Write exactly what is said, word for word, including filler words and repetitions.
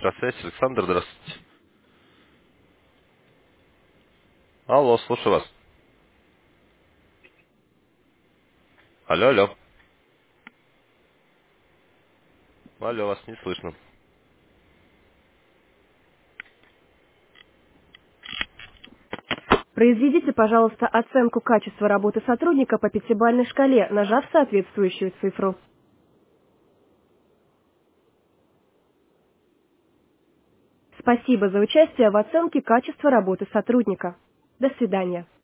Электросвязь. Александр, здравствуйте. Алло, слушаю вас. Алло, алло. Алло, вас не слышно. Произведите, пожалуйста, оценку качества работы сотрудника по пятибалльной шкале, нажав соответствующую цифру. Спасибо за участие в оценке качества работы сотрудника. До свидания.